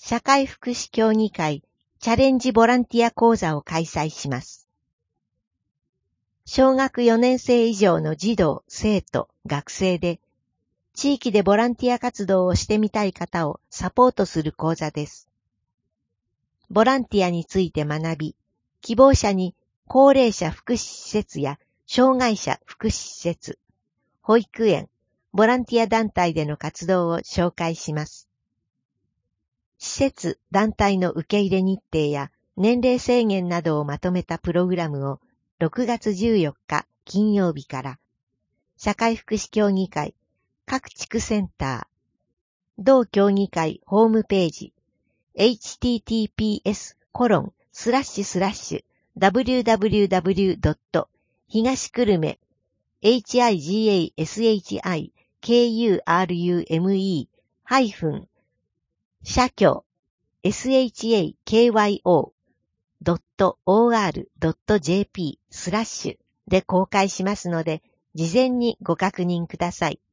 社会福祉協議会チャレンジボランティア講座を開催します。小学4年生以上の児童、生徒、学生で、地域でボランティア活動をしてみたい方をサポートする講座です。ボランティアについて学び、希望者に高齢者福祉施設や障害者福祉施設、保育園、ボランティア団体での活動を紹介します。施設・団体の受け入れ日程や年齢制限などをまとめたプログラムを6月14日金曜日から社会福祉協議会各地区センター同協議会ホームページ https://www. 東久留米 higashi-kurume-社協 shakyo.or.jp/ で公開しますので、事前にご確認ください。